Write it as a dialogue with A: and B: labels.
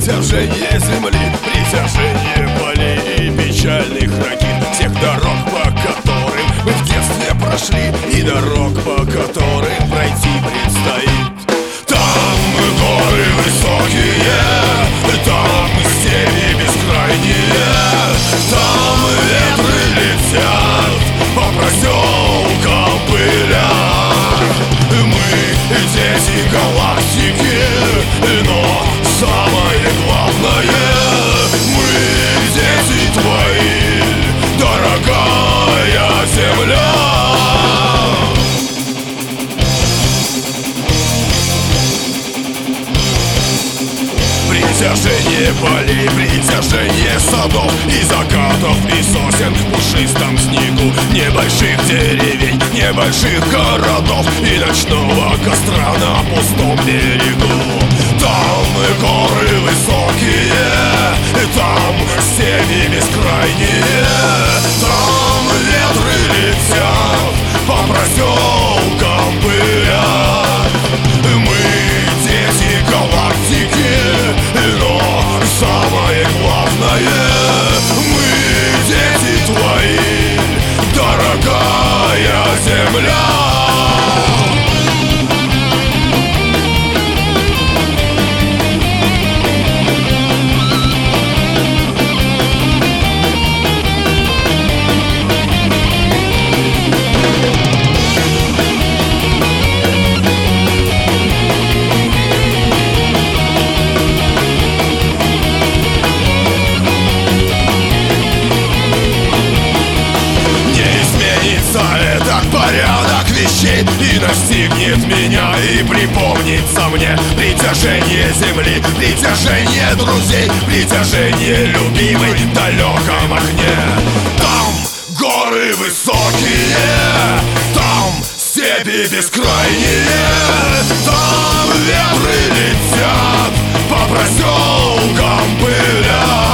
A: Притяжение земли, притяжение полей и печальных ракет, всех дорог, по которым мы в детстве прошли, и дорог, по которым пройти предстоит. Там горы высокие, там степи бескрайние, там ветры летят, по проселкам пылят. Мы дети галактики, но самое главное, мы дети твои, дорогая земля. Притяжение полей, притяжение садов и закатов, и сосен в пушистом снегу, небольших деревень, небольших городов и ночного костра на пустом берегу. Там горы высокие, там степи бескрайние, там ветры летят, по проселкам пылят. Мы дети галактики, но самое главное, мы дети твои, дорогая земля. Порядок вещей и настигнет меня, и припомнится мне притяжение земли, притяжение друзей, притяжение любимой в далеком окне. Там горы высокие, там степи бескрайние, там ветры летят, по проселкам пылят.